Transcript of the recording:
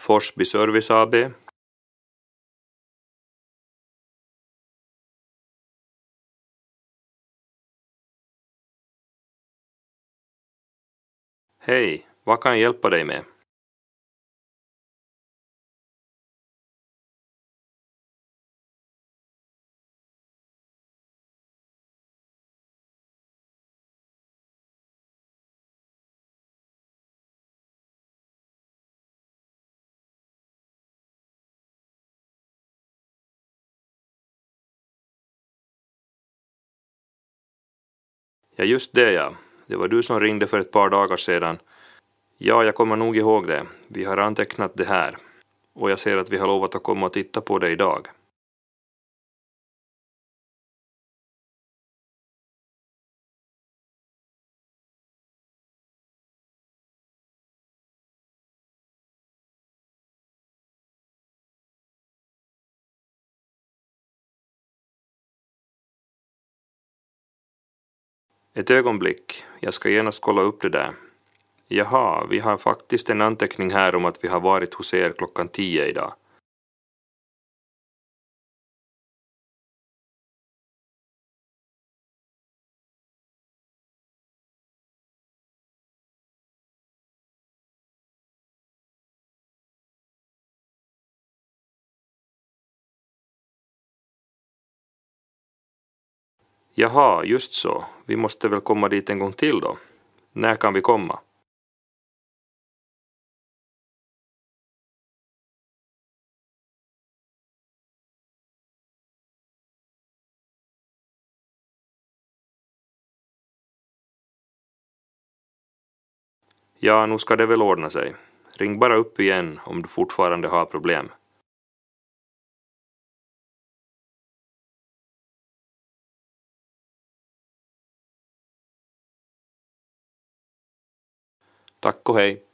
Forsby Service AB. Hej, vad kan jag hjälpa dig med? Ja, just det ja. Det var du som ringde för ett par dagar sedan. Ja, jag kommer nog ihåg det. Vi har antecknat det här. Och jag ser att vi har lovat att komma och titta på det idag. Ett ögonblick. Jag ska genast kolla upp det där. Jaha, vi har faktiskt en anteckning här om att vi har varit hos er klockan 10 idag. Jaha, just så. Vi måste väl komma dit en gång till då. När kan vi komma? Ja, nu ska det väl ordna sig. Ring bara upp igen om du fortfarande har problem. Tack och hej.